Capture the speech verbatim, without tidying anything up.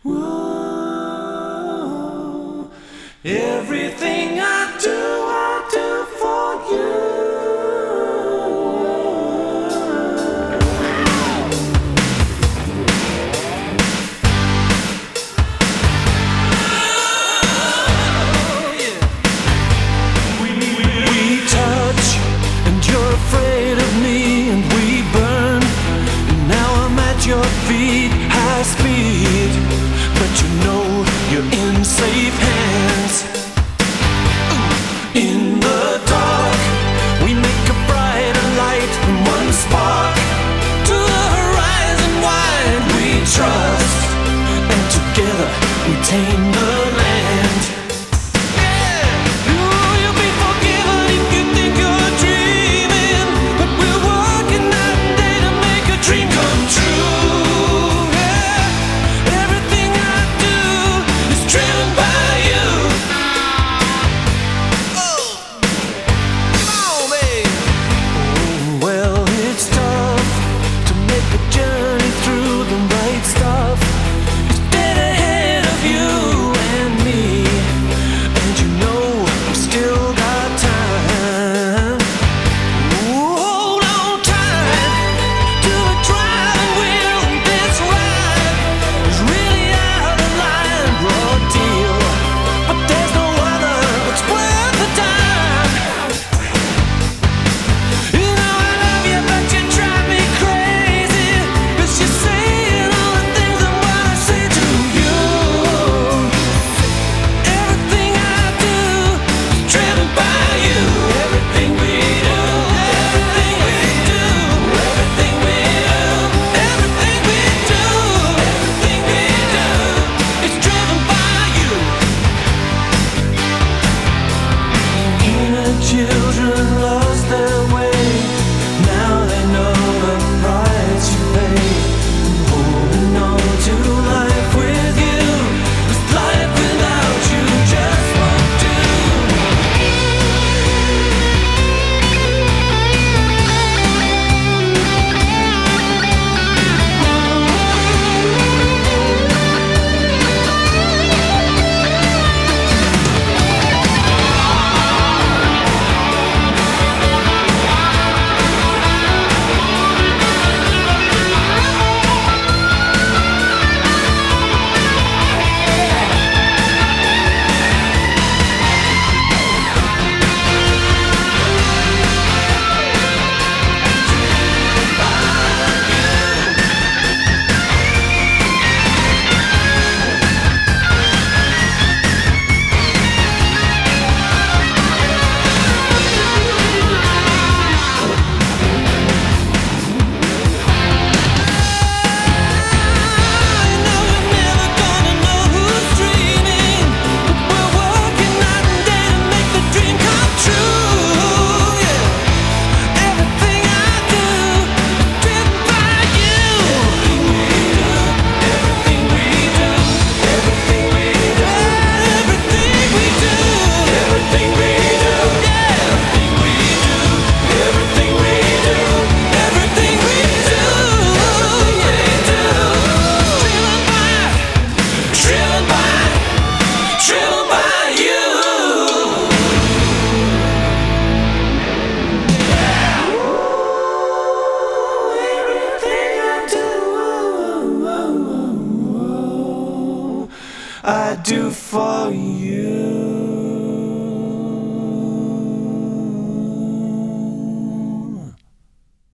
Whoa. Everything I do, I do for you. We, we, we touch, and you're afraid of me, and we burn. And now I'm at your feet, high speed. But you know you're in safe hands. In the dark, we make a brighter light from one spark. To the horizon wide we trust, and together we tame the land. Yeah, you'll be forgiven if you think you're dreaming, but we're working night and day to make a dream come true. Yeah, everything I do is driven by you. Oh, come on, babe. Oh, well, it's tough to make the journey through the right stuff. It's dead ahead of you and me, and you know we still got time. Ooh, hold on tight to the driving wheel, and this ride is really out of line, raw deal. But there's no other that's worth the time. You know I love you, but you drive me crazy, 'cause you're saying all the things I wanna say to you. Everything I do is driven by you. Everything we do, everything we do, everything we do, everything we do, everything we do is driven by you. Inner children lost their way. Now they know the price you pay. Holding on to life with you, 'cause life without you just won't do. I do for you.